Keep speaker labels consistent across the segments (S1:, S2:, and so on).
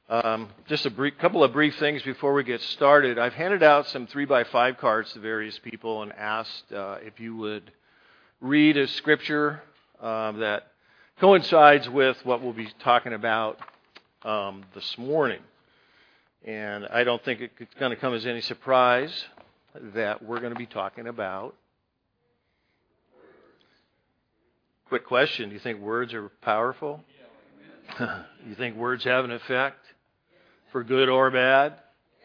S1: Just a couple of brief things before we get started. I've handed out some 3x5 cards to various people and asked if you would read a scripture that coincides with what we'll be talking about this morning. And I don't think it's going to come as any surprise that we're going to be talking about. Quick question, do you think words are powerful? You think words have an effect? For good or bad?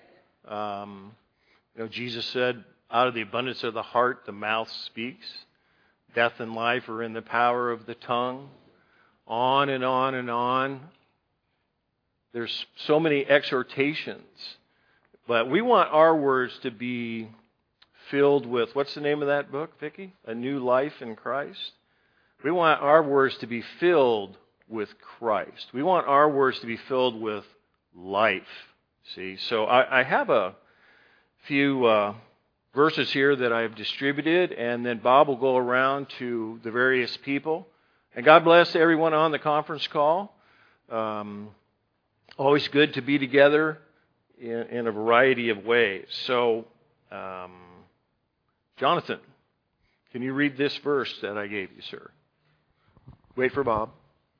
S1: Jesus said, out of the abundance of the heart, the mouth speaks. Death and life are in the power of the tongue. On and on and on. There's so many exhortations. But we want our words to be filled with, what's the name of that book, Vicki? A New Life in Christ. We want our words to be filled with Christ. We want our words to be filled with life. See, so I have a few verses here that I've distributed, and then Bob will go around to the various people. And God bless everyone on the conference call. Always good to be together in a variety of ways. So, Jonathan, can you read this verse that I gave you, sir? Wait for Bob.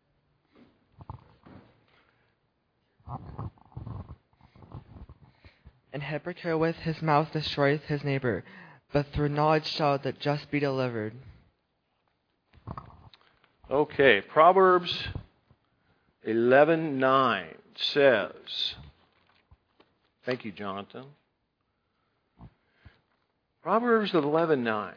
S2: An hypocrite with his mouth destroys his neighbor, but through knowledge shall the just be delivered.
S1: Okay, Proverbs 11:9 says, thank you, Jonathan. Proverbs 11:9.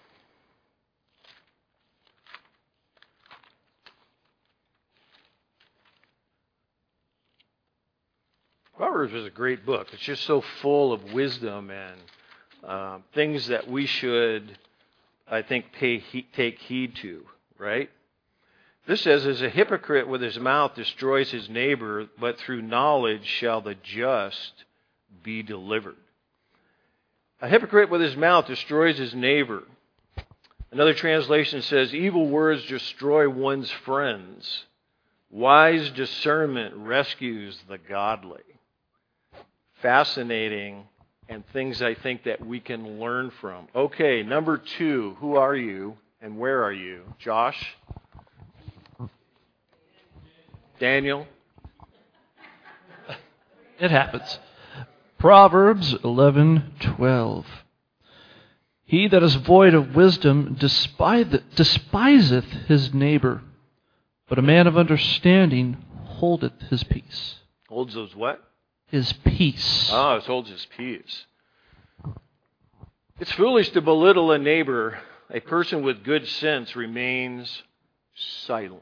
S1: Proverbs is a great book. It's just so full of wisdom and things that we should, I think, take heed to, right? This says, as a hypocrite with his mouth destroys his neighbor, but through knowledge shall the just be delivered. A hypocrite with his mouth destroys his neighbor. Another translation says, evil words destroy one's friends. Wise discernment rescues the godly. Fascinating, and things I think that we can learn from. Okay, number 2, who are you and where are you? Josh? Daniel?
S3: It happens. Proverbs 11:12. He that is void of wisdom despiseth his neighbor, but a man of understanding holdeth his peace.
S1: Holds those what?
S3: His peace.
S1: Ah, it holds his peace. It's foolish to belittle a neighbor. A person with good sense remains silent.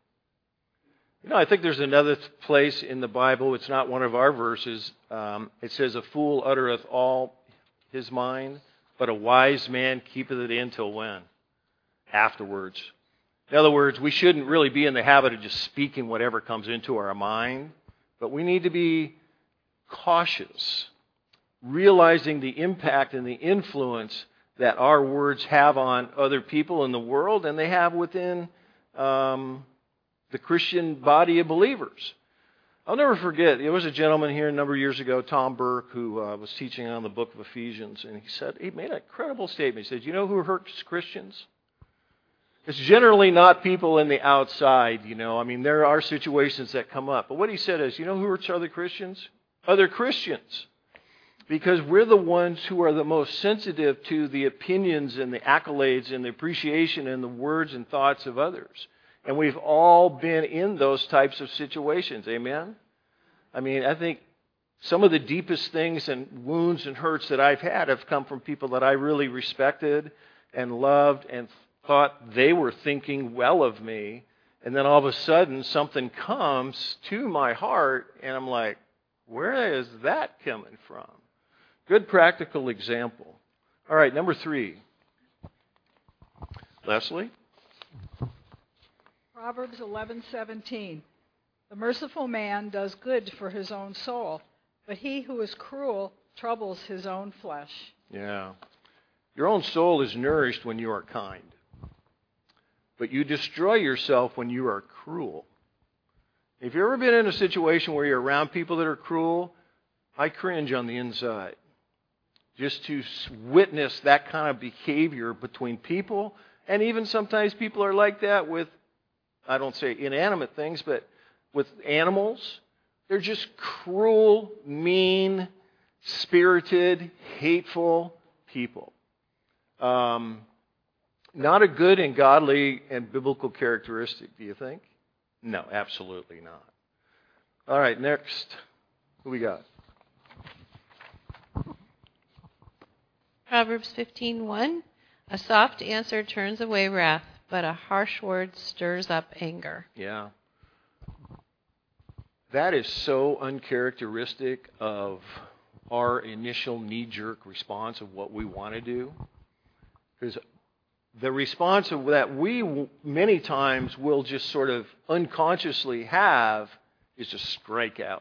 S1: I think there's another place in the Bible, it's not one of our verses, it says, a fool uttereth all his mind, but a wise man keepeth it in till when? Afterwards. In other words, we shouldn't really be in the habit of just speaking whatever comes into our mind, but we need to be cautious, realizing the impact and the influence that our words have on other people in the world, and they have within the Christian body of believers. I'll never forget, there was a gentleman here a number of years ago, Tom Burke, who was teaching on the book of Ephesians, and he made a credible statement. He said, you know who hurts Christians? It's generally not people in the outside, there are situations that come up. But what he said is, you know who hurts other Christians? Other Christians. Because we're the ones who are the most sensitive to the opinions and the accolades and the appreciation and the words and thoughts of others. And we've all been in those types of situations. Amen? I think some of the deepest things and wounds and hurts that I've had have come from people that I really respected and loved and thought they were thinking well of me. And then all of a sudden something comes to my heart and I'm like, where is that coming from? Good practical example. All right, number 3. Leslie?
S4: Proverbs 11:17. The merciful man does good for his own soul, but he who is cruel troubles his own flesh.
S1: Yeah. Your own soul is nourished when you are kind, but you destroy yourself when you are cruel. If you've ever been in a situation where you're around people that are cruel, I cringe on the inside. Just to witness that kind of behavior between people, and even sometimes people are like that with, I don't say inanimate things, but with animals. They're just cruel, mean, spirited, hateful people. Not a good and godly and biblical characteristic, do you think? No, absolutely not. All right, next. Who we got?
S5: Proverbs 15:1. A soft answer turns away wrath, but a harsh word stirs up anger.
S1: Yeah. That is so uncharacteristic of our initial knee-jerk response of what we want to do. Because the response of that we many times will just sort of unconsciously have is to strike out.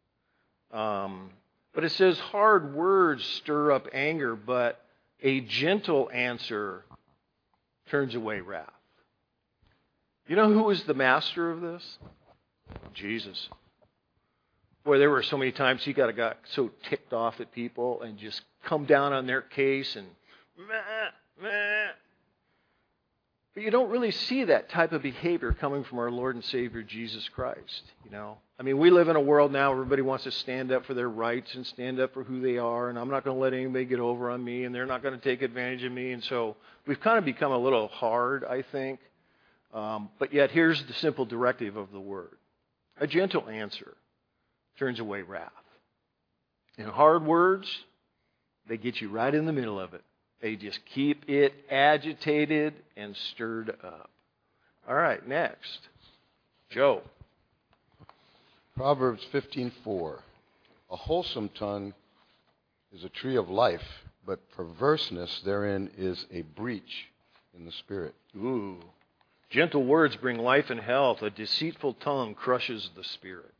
S1: But it says hard words stir up anger, but a gentle answer turns away wrath. You know who was the master of this? Jesus. Boy, there were so many times he got so ticked off at people and just come down on their case and meh, meh. But you don't really see that type of behavior coming from our Lord and Savior Jesus Christ, you know. I mean, we live in a world now where everybody wants to stand up for their rights and stand up for who they are, and I'm not going to let anybody get over on me, and they're not going to take advantage of me. And so we've kind of become a little hard, I think. But yet here's the simple directive of the Word. A gentle answer turns away wrath. And hard words, they get you right in the middle of it. They just keep it agitated and stirred up. All right, next. Joe.
S6: Proverbs 15:4. A wholesome tongue is a tree of life, but perverseness therein is a breach in the spirit.
S1: Ooh. Gentle words bring life and health. A deceitful tongue crushes the spirit.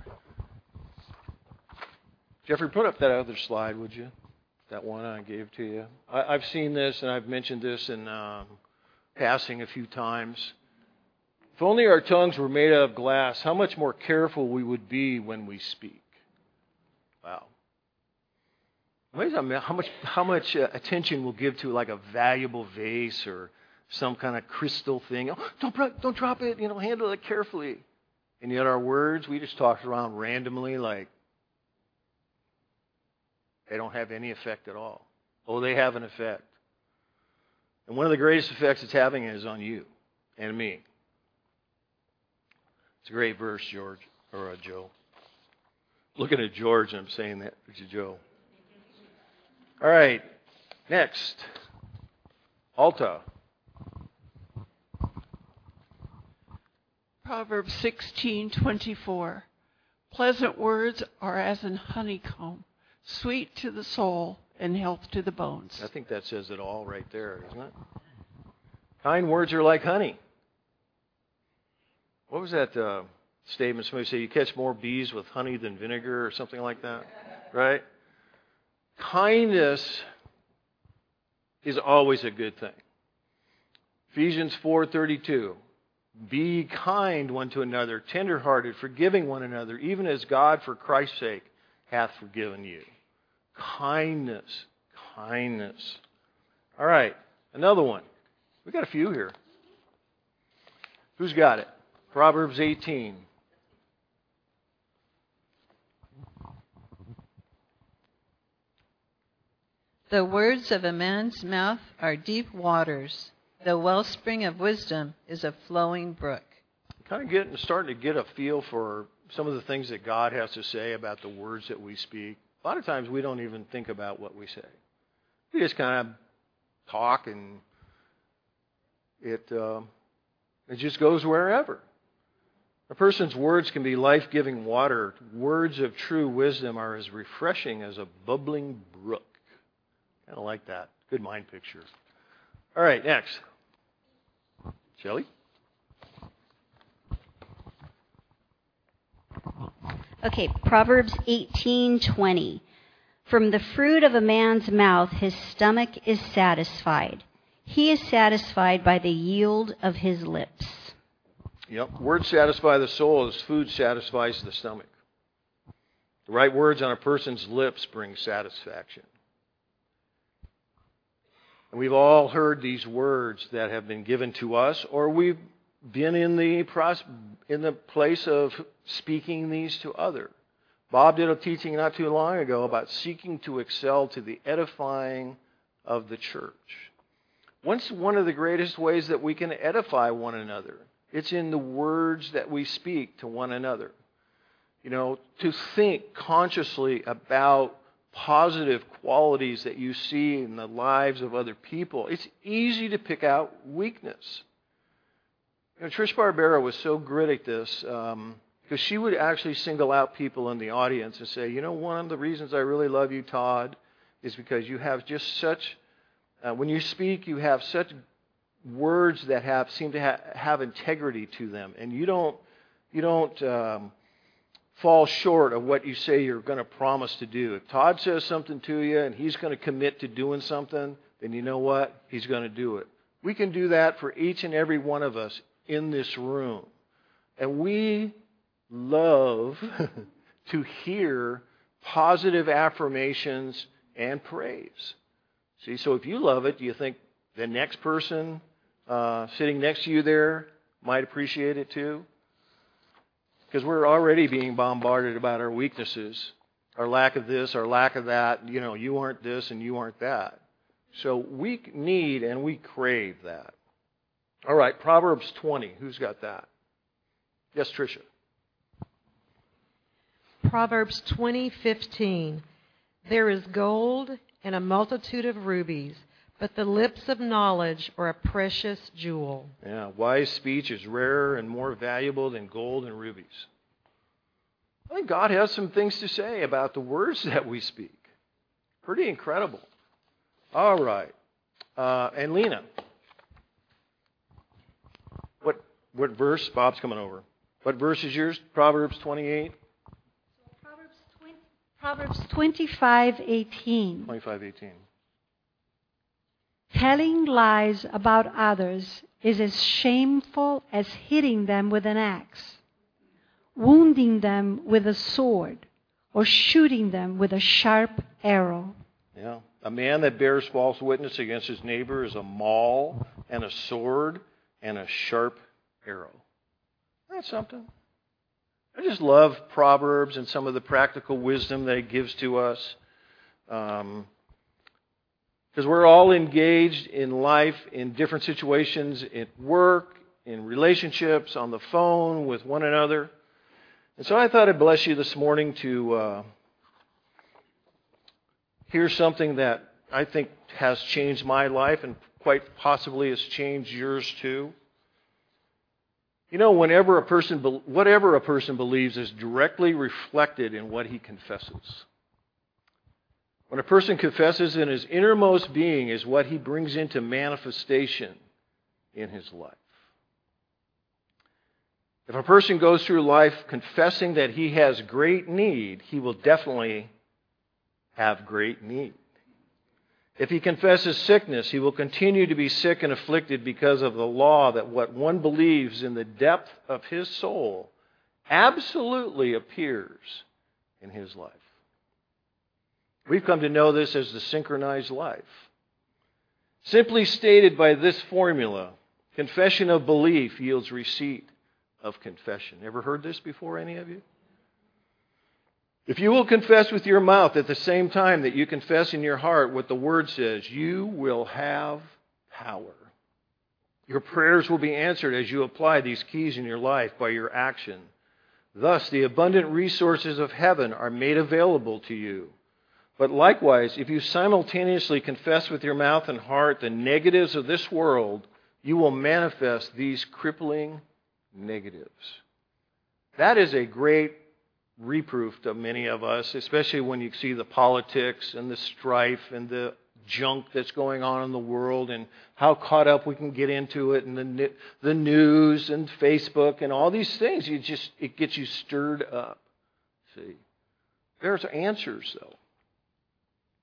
S1: Jeffrey, put up that other slide, would you? That one I gave to you. I've seen this, and I've mentioned this in passing a few times. If only our tongues were made out of glass, how much more careful we would be when we speak. Wow. Amazing how much attention we'll give to like a valuable vase or some kind of crystal thing. Oh, don't drop it. You know, handle it carefully. And yet our words, we just talk around randomly like they don't have any effect at all. Oh, they have an effect. And one of the greatest effects it's having is on you and me. It's a great verse, George, or Joe. Looking at George, I'm saying that to Joe. All right, next. Alta.
S7: Proverbs 16:24. Pleasant words are as an honeycomb, sweet to the soul and health to the bones.
S1: I think that says it all right there, doesn't it? Kind words are like honey. What was that statement? Somebody said you catch more bees with honey than vinegar or something like that, right? Kindness is always a good thing. Ephesians 4:32. Be kind one to another, tenderhearted, forgiving one another, even as God for Christ's sake hath forgiven you. Kindness. Kindness. All right, another one. We've got a few here. Who's got it? Proverbs 18.
S5: The words of a man's mouth are deep waters. The wellspring of wisdom is a flowing brook.
S1: Kind of starting to get a feel for some of the things that God has to say about the words that we speak. A lot of times we don't even think about what we say. We just kind of talk and it just goes wherever. A person's words can be life-giving water. Words of true wisdom are as refreshing as a bubbling brook. Kind of like that. Good mind picture. All right, next. Shelley?
S8: Okay, Proverbs 18:20. From the fruit of a man's mouth his stomach is satisfied. He is satisfied by the yield of his lips.
S1: Yep. Words satisfy the soul as food satisfies the stomach. The right words on a person's lips bring satisfaction. And we've all heard these words that have been given to us, or we've been in the place of speaking these to others. Bob did a teaching not too long ago about seeking to excel to the edifying of the church. What's one of the greatest ways that we can edify one another? It's in the words that we speak to one another. You know, to think consciously about positive qualities that you see in the lives of other people. It's easy to pick out weakness. You know, Trish Barbera was so good at this because she would actually single out people in the audience and say, you know, one of the reasons I really love you, Todd, is because you have just such, when you speak, you have such words that seem to have integrity to them, and you don't fall short of what you say you're going to promise to do. If Todd says something to you and he's going to commit to doing something, then you know what? He's going to do it. We can do that for each and every one of us in this room. And we love to hear positive affirmations and praise. See, so if you love it, do you think the next person sitting next to you there might appreciate it too? Because we're already being bombarded about our weaknesses, our lack of this, our lack of that. You know, you aren't this and you aren't that. So we need and we crave that. All right, Proverbs 20. Who's got that? Yes, Tricia.
S9: Proverbs 20:15. There is gold and a multitude of rubies, but the lips of knowledge are a precious jewel.
S1: Yeah, wise speech is rarer and more valuable than gold and rubies. I think God has some things to say about the words that we speak. Pretty incredible. All right. And Lena, what verse? Bob's coming over. What verse is yours? Proverbs 28?
S10: Proverbs 25:18.
S1: 25:18.
S10: Telling lies about others is as shameful as hitting them with an axe, wounding them with a sword, or shooting them with a sharp arrow.
S1: Yeah. A man that bears false witness against his neighbor is a maul and a sword and a sharp arrow. That's something. I just love Proverbs and some of the practical wisdom that it gives to us. Because we're all engaged in life in different situations, at work, in relationships, on the phone, with one another. And so I thought I'd bless you this morning to hear something that I think has changed my life and quite possibly has changed yours too. You know, whatever a person believes is directly reflected in what he confesses. When a person confesses in his innermost being is what he brings into manifestation in his life. If a person goes through life confessing that he has great need, he will definitely have great need. If he confesses sickness, he will continue to be sick and afflicted because of the law that what one believes in the depth of his soul absolutely appears in his life. We've come to know this as the synchronized life. Simply stated by this formula, confession of belief yields receipt of confession. Ever heard this before, any of you? If you will confess with your mouth at the same time that you confess in your heart what the Word says, you will have power. Your prayers will be answered as you apply these keys in your life by your action. Thus, the abundant resources of heaven are made available to you. But likewise, if you simultaneously confess with your mouth and heart the negatives of this world, you will manifest these crippling negatives. That is a great reproof to many of us, especially when you see the politics and the strife and the junk that's going on in the world and how caught up we can get into it and the news and Facebook and all these things. It gets you stirred up. See, there's answers though.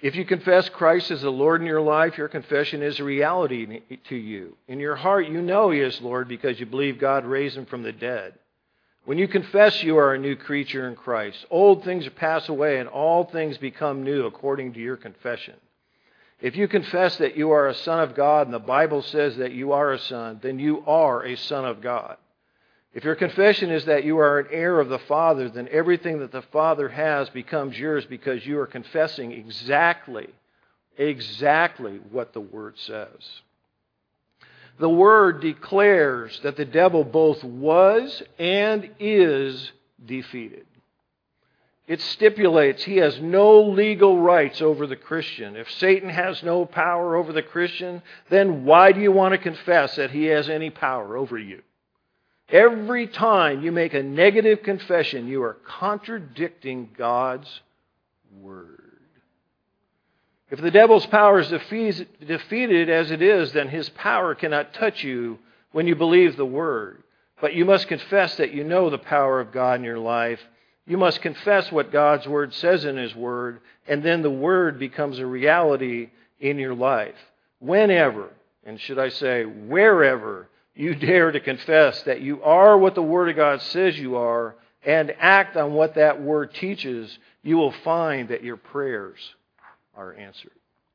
S1: If you confess Christ as the Lord in your life, your confession is a reality to you. In your heart, you know He is Lord because you believe God raised Him from the dead. When you confess you are a new creature in Christ, old things pass away and all things become new according to your confession. If you confess that you are a son of God and the Bible says that you are a son, then you are a son of God. If your confession is that you are an heir of the Father, then everything that the Father has becomes yours because you are confessing exactly what the Word says. The Word declares that the devil both was and is defeated. It stipulates he has no legal rights over the Christian. If Satan has no power over the Christian, then why do you want to confess that he has any power over you? Every time you make a negative confession, you are contradicting God's Word. If the devil's power is defeated as it is, then his power cannot touch you when you believe the Word. But you must confess that you know the power of God in your life. You must confess what God's Word says in His Word, and then the Word becomes a reality in your life. Whenever, and should I say wherever, you dare to confess that you are what the Word of God says you are and act on what that Word teaches, you will find that your prayers are answered.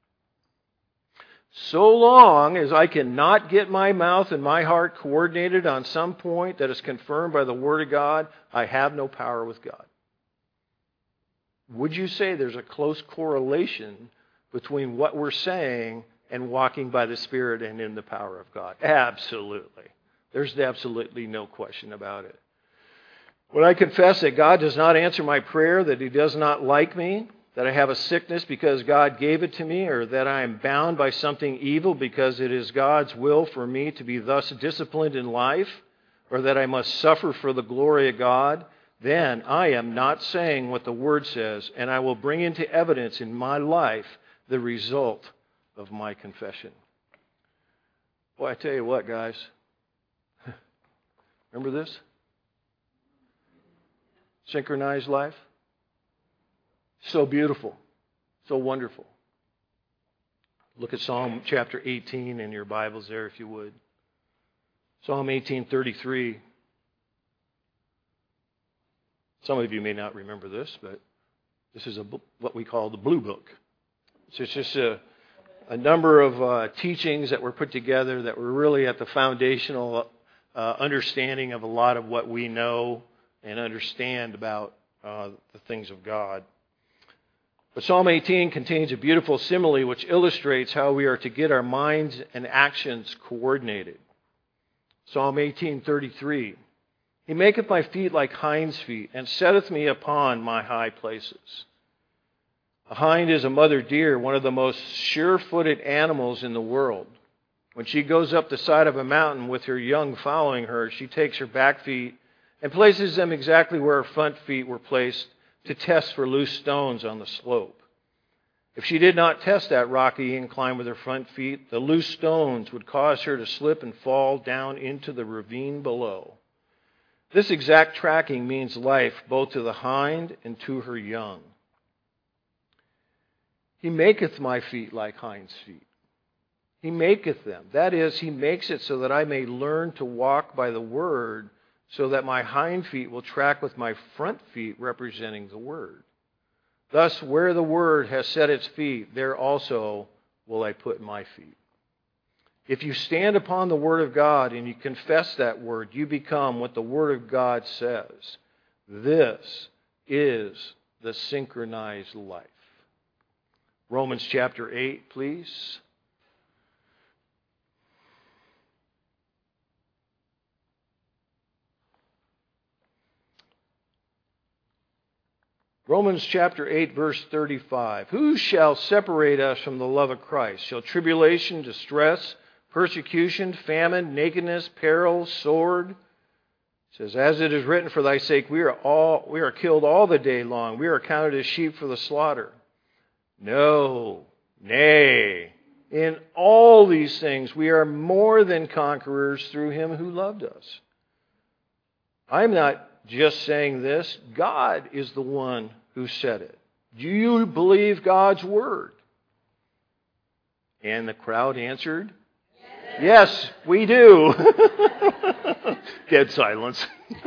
S1: So long as I cannot get my mouth and my heart coordinated on some point that is confirmed by the Word of God, I have no power with God. Would you say there's a close correlation between what we're saying and walking by the Spirit and in the power of God? Absolutely. There's absolutely no question about it. When I confess that God does not answer my prayer, that He does not like me, that I have a sickness because God gave it to me, or that I am bound by something evil because it is God's will for me to be thus disciplined in life, or that I must suffer for the glory of God, then I am not saying what the Word says, and I will bring into evidence in my life the result of my confession. Boy, I tell you what, guys. Remember this? Synchronized life. So beautiful. So wonderful. Look at Psalm chapter 18 in your Bibles there, if you would. Psalm 18:33. Some of you may not remember this, but this is what we call the Blue Book. So it's just a number of teachings that were put together that were really at the foundational understanding of a lot of what we know and understand about the things of God. But Psalm 18 contains a beautiful simile which illustrates how we are to get our minds and actions coordinated. Psalm 18:33. He maketh my feet like hinds' feet, and setteth me upon my high places. A hind is a mother deer, one of the most sure-footed animals in the world. When she goes up the side of a mountain with her young following her, she takes her back feet and places them exactly where her front feet were placed to test for loose stones on the slope. If she did not test that rocky incline with her front feet, the loose stones would cause her to slip and fall down into the ravine below. This exact tracking means life both to the hind and to her young. He maketh my feet like hinds' feet. He maketh them. That is, He makes it so that I may learn to walk by the Word, so that my hind feet will track with my front feet representing the Word. Thus, where the Word has set its feet, there also will I put my feet. If you stand upon the Word of God and you confess that Word, you become what the Word of God says. This is the synchronized life. Romans chapter 8, please. Romans chapter 8, verse 35. Who shall separate us from the love of Christ? Shall tribulation, distress, persecution, famine, nakedness, peril, sword? It says, as it is written, for thy sake we are killed all the day long. We are counted as sheep for the slaughter. No, nay. In all these things we are more than conquerors through Him who loved us. I'm not just saying this. God is the one who said it. Do you believe God's Word? And the crowd answered, yes, we do. Dead silence.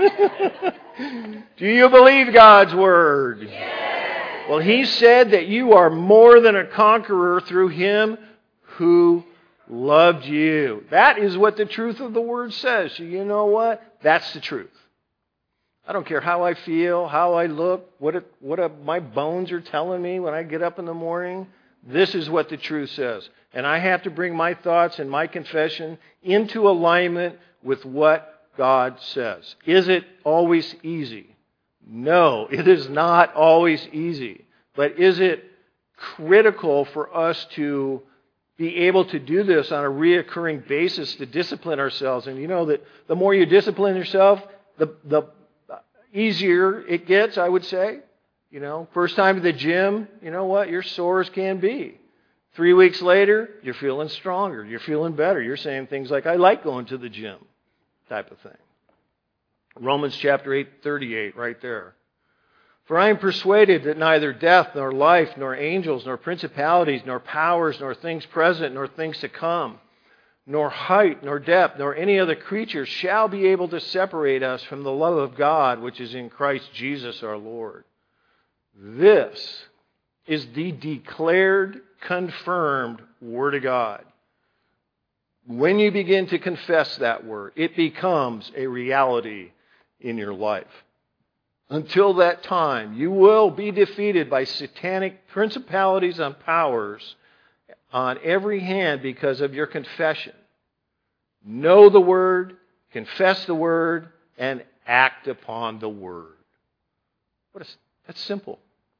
S1: Do you believe God's Word? Yes. Well, He said that you are more than a conqueror through Him who loved you. That is what the truth of the Word says. So you know what? That's the truth. I don't care how I feel, how I look, what my bones are telling me when I get up in the morning. This is what the truth says. And I have to bring my thoughts and my confession into alignment with what God says. Is it always easy? No, it is not always easy. But is it critical for us to be able to do this on a reoccurring basis to discipline ourselves? And you know that the more you discipline yourself, the easier it gets, I would say. You know, first time to the gym, you know what? You're sore as can be. 3 weeks later, you're feeling stronger. You're feeling better. You're saying things like, I like going to the gym, type of thing. Romans chapter 8:38, right there. For I am persuaded that neither death, nor life, nor angels, nor principalities, nor powers, nor things present, nor things to come, nor height, nor depth, nor any other creature shall be able to separate us from the love of God, which is in Christ Jesus our Lord. This is the declared, confirmed Word of God. When you begin to confess that Word, it becomes a reality in your life. Until that time, you will be defeated by satanic principalities and powers on every hand because of your confession. Know the Word, confess the Word, and act upon the Word. That's simple.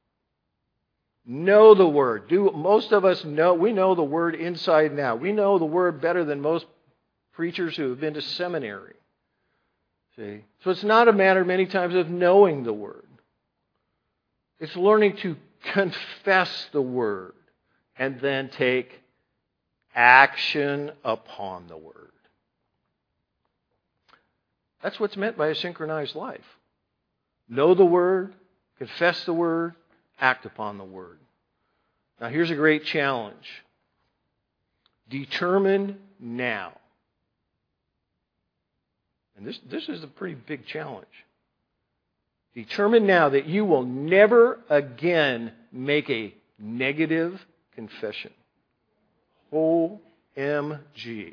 S1: Know the Word. Most of us know, we know the Word inside and out. We know the Word better than most preachers who have been to seminary. See? So it's not a matter many times of knowing the Word. It's learning to confess the Word and then take action upon the Word. That's what's meant by a synchronized life. Know the Word, confess the Word, act upon the Word. Now here's a great challenge. Determine now. And this is a pretty big challenge. Determine now that you will never again make a negative confession. OMG.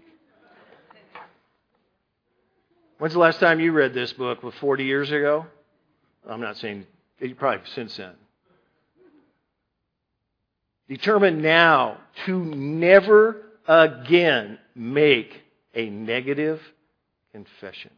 S1: When's the last time you read this book? 40 years ago? I'm not saying, probably since then. Determine now to never again make a negative confession.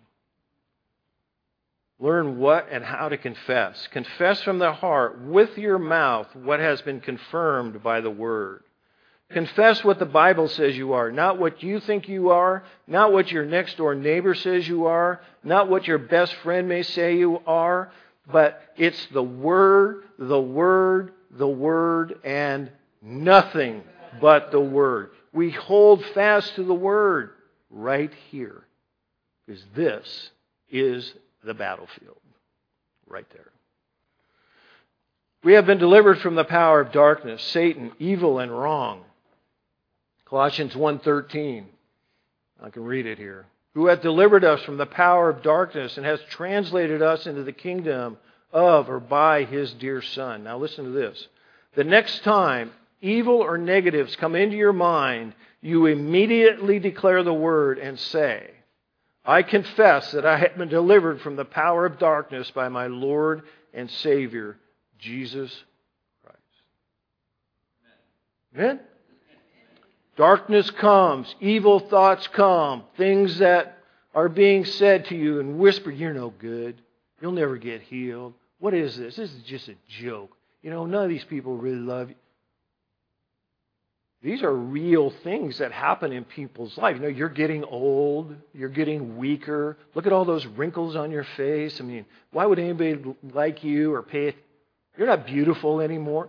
S1: Learn what and how to confess. Confess from the heart with your mouth what has been confirmed by the Word. Confess what the Bible says you are, not what you think you are, not what your next door neighbor says you are, not what your best friend may say you are, but it's the Word, the Word, the Word, and nothing but the Word. We hold fast to the Word right here, because this is the battlefield right there. We have been delivered from the power of darkness, Satan, evil, and wrong. Colossians 1:13. I can read it here. Who hath delivered us from the power of darkness and has translated us into the kingdom of or by His dear Son. Now listen to this. The next time evil or negatives come into your mind, you immediately declare the Word and say, I confess that I have been delivered from the power of darkness by my Lord and Savior, Jesus Christ. Amen? Darkness comes, evil thoughts come, things that are being said to you and whispered, you're no good, you'll never get healed. What is this? This is just a joke. You know, none of these people really love you. These are real things that happen in people's life. You know, you're getting old. You're getting weaker. Look at all those wrinkles on your face. I mean, why would anybody like you or pay it? You're not beautiful anymore.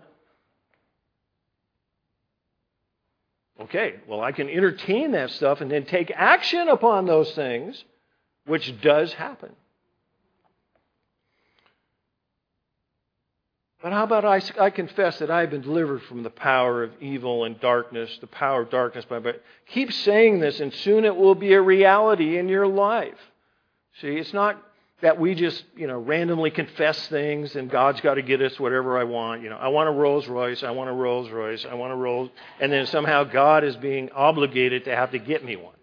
S1: Okay, well, I can entertain that stuff and then take action upon those things, which does happen. But how about I confess that I have been delivered from the power of evil and darkness, the power of darkness. But keep saying this, and soon it will be a reality in your life. See, it's not that we just, randomly confess things and God's got to get us whatever I want. I want a Rolls Royce, I want a Rolls Royce, I want a Rolls, and then somehow God is being obligated to have to get me one.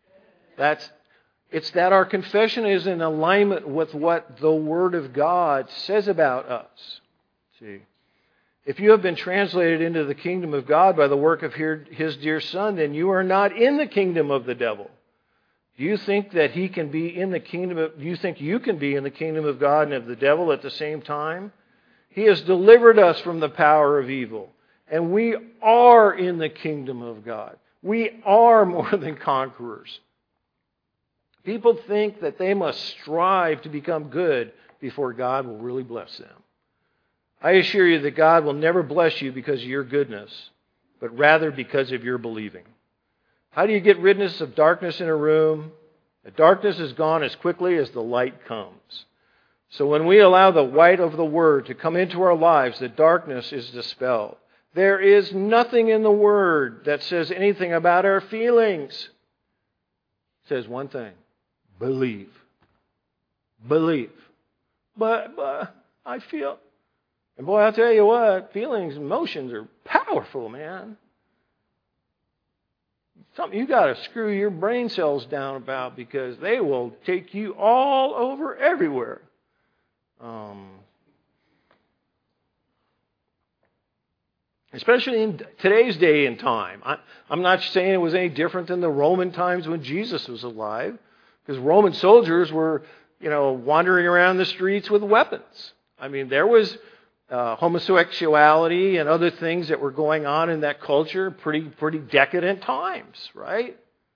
S1: It's that our confession is in alignment with what the Word of God says about us. See, if you have been translated into the kingdom of God by the work of His dear Son, then you are not in the kingdom of the devil. Do you think that he can be in the kingdom do you think you can be in the kingdom of God and of the devil at the same time? He has delivered us from the power of evil, and we are in the kingdom of God. We are more than conquerors. People think that they must strive to become good before God will really bless them. I assure you that God will never bless you because of your goodness, but rather because of your believing. How do you get rid of darkness in a room? The darkness is gone as quickly as the light comes. So when we allow the light of the Word to come into our lives, the darkness is dispelled. There is nothing in the Word that says anything about our feelings. It says one thing: believe. Believe. But I feel... And boy, I'll tell you what, feelings and emotions are powerful, man. Something you got to screw your brain cells down about, because they will take you all over everywhere. Especially in today's day and time. I'm not saying it was any different than the Roman times when Jesus was alive, because Roman soldiers were, wandering around the streets with weapons. I mean, there was homosexuality and other things that were going on in that culture, pretty decadent times, right?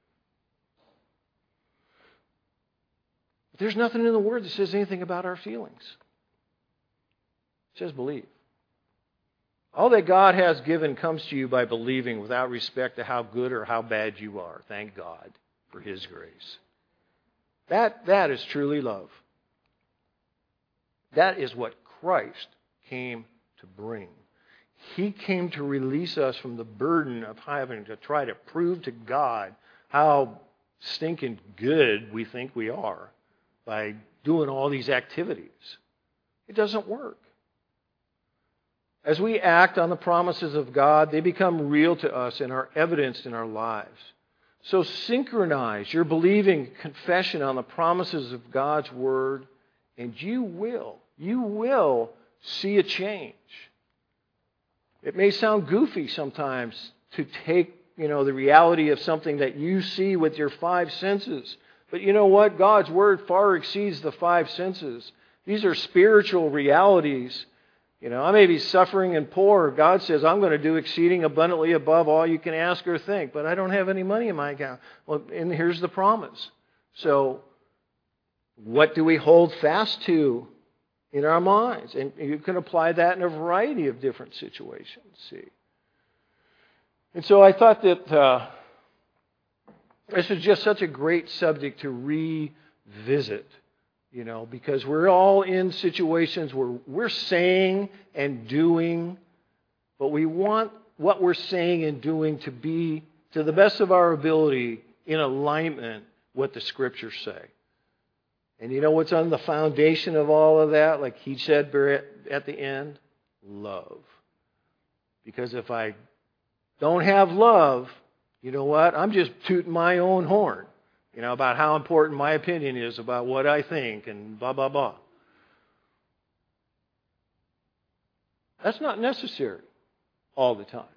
S1: But there's nothing in the Word that says anything about our feelings. It says believe. All that God has given comes to you by believing, without respect to how good or how bad you are. Thank God for His grace. That is truly love. That is what Christ came to bring. He came to release us from the burden of having to try to prove to God how stinking good we think we are by doing all these activities. It doesn't work. As we act on the promises of God, they become real to us and are evidenced in our lives. So synchronize your believing confession on the promises of God's Word, and you will see a change. It may sound goofy sometimes to take, the reality of something that you see with your five senses. But you know what? God's Word far exceeds the five senses. These are spiritual realities. I may be suffering and poor. God says, I'm going to do exceeding abundantly above all you can ask or think. But I don't have any money in my account. Well, and here's the promise. So, what do we hold fast to in our minds? And you can apply that in a variety of different situations, see. And so I thought that this is just such a great subject to revisit, because we're all in situations where we're saying and doing, but we want what we're saying and doing to be, to the best of our ability, in alignment with what the Scriptures say. And you know what's on the foundation of all of that? Like he said at the end? Love. Because if I don't have love, you know what? I'm just tooting my own horn, about how important my opinion is about what I think and blah, blah, blah. That's not necessary all the time,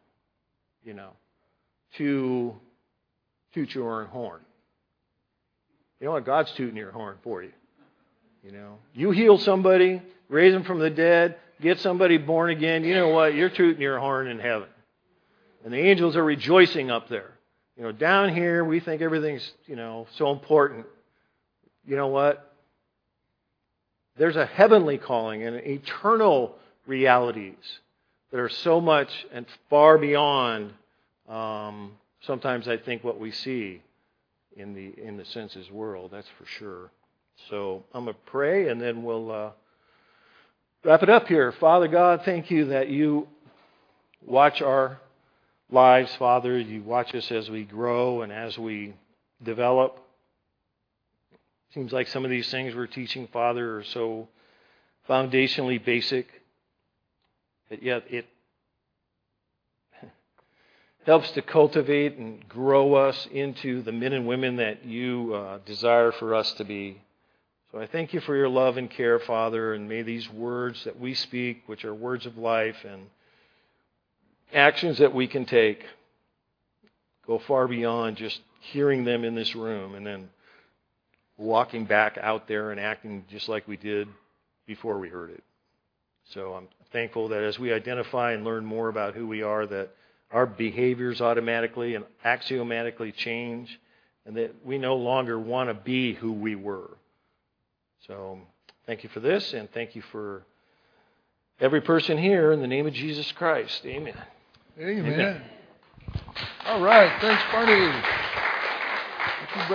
S1: to toot your own horn. You know what? God's tooting your horn for you. You heal somebody, raise them from the dead, get somebody born again. You know what? You're tooting your horn in heaven. And the angels are rejoicing up there. Down here we think everything's, so important. You know what? There's a heavenly calling and eternal realities that are so much and far beyond sometimes I think what we see in the senses world, that's for sure. So I'm going to pray, and then we'll wrap it up here. Father God, thank you that you watch our lives, Father. You watch us as we grow and as we develop. Seems like some of these things we're teaching, Father, are so foundationally basic, but yet it helps to cultivate and grow us into the men and women that you desire for us to be. So I thank you for your love and care, Father, and may these words that we speak, which are words of life and actions that we can take, go far beyond just hearing them in this room and then walking back out there and acting just like we did before we heard it. So I'm thankful that as we identify and learn more about who we are, that our behaviors automatically and axiomatically change, and that we no longer want to be who we were. So thank you for this, and thank you for every person here in the name of Jesus Christ. Amen.
S11: Amen. All right. Thanks, Barney.